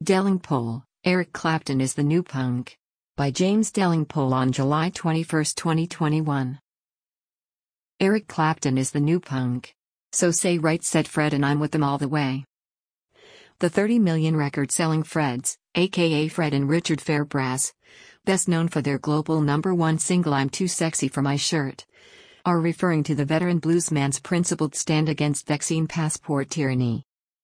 Delingpole, Eric Clapton is the new punk. By James Delingpole on July 21, 2021. Eric Clapton is the new punk. So say Right Said Fred, and I'm with them all the way. The 30 million record-selling Freds, aka Fred and Richard Fairbrass, best known for their global #1 single I'm Too Sexy for My Shirt, are referring to the veteran bluesman's principled stand against vaccine passport tyranny.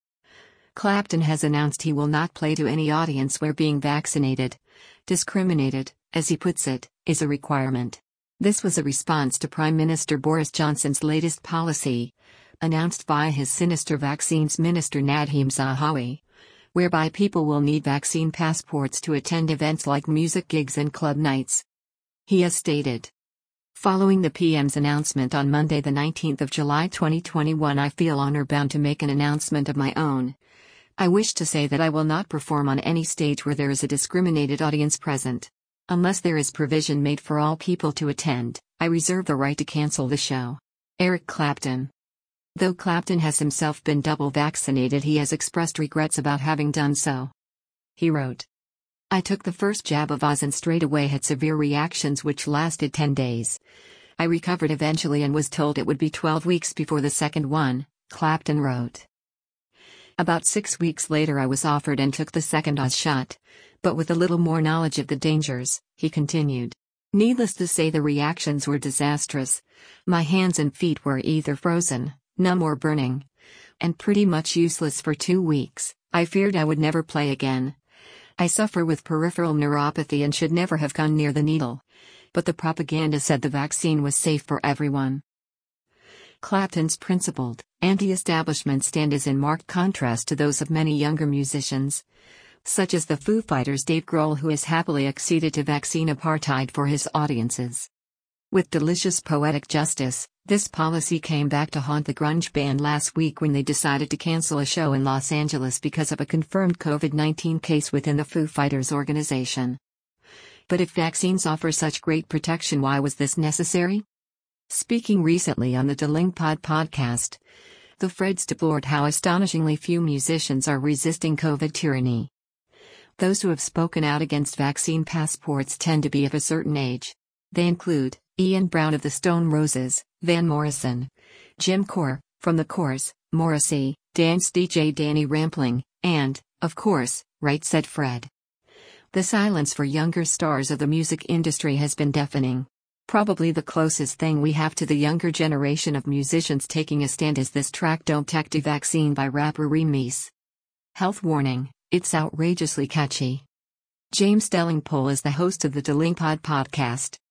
Clapton has announced he will not play to any audience where being vaccinated, discriminated, as he puts it, is a requirement. This was a response to Prime Minister Boris Johnson's latest policy, announced via his sinister vaccines minister Nadhim Zahawi, whereby people will need vaccine passports to attend events like music gigs and club nights. He has stated, following the PM's announcement on Monday the 19th of July 2021, I feel honor-bound to make an announcement of my own. I wish to say that I will not perform on any stage where there is a discriminated audience present. Unless there is provision made for all people to attend, I reserve the right to cancel the show. Eric Clapton. Though Clapton has himself been double vaccinated, he has expressed regrets about having done so. He wrote, I took the first jab of Oz and straight away had severe reactions which lasted 10 days. I recovered eventually and was told it would be 12 weeks before the second one, Clapton wrote. About 6 weeks later I was offered and took the second Oz shot, but with a little more knowledge of the dangers, he continued. Needless to say, the reactions were disastrous. My hands and feet were either frozen, numb or burning, and pretty much useless for 2 weeks. I feared I would never play again. I suffer with peripheral neuropathy and should never have gone near the needle. But the propaganda said the vaccine was safe for everyone. Clapton's principled, anti-establishment stand is in marked contrast to those of many younger musicians, such as the Foo Fighters' Dave Grohl, who has happily acceded to vaccine apartheid for his audiences. With delicious poetic justice, this policy came back to haunt the grunge band last week when they decided to cancel a show in Los Angeles because of a confirmed COVID-19 case within the Foo Fighters organization. But if vaccines offer such great protection, why was this necessary? Speaking recently on the Delingpod podcast, the Freds deplored how astonishingly few musicians are resisting COVID tyranny. Those who have spoken out against vaccine passports tend to be of a certain age. They include Ian Brown of the Stone Roses, Van Morrison, Jim Corr, from The Corrs, Morrissey, dance DJ Danny Rampling, and, of course, Right Said Fred. The silence for younger stars of the music industry has been deafening. Probably the closest thing we have to the younger generation of musicians taking a stand is this track Don't Take the Vaccine by rapper Remise. Health warning, it's outrageously catchy. James Delingpole is the host of the Delingpod podcast.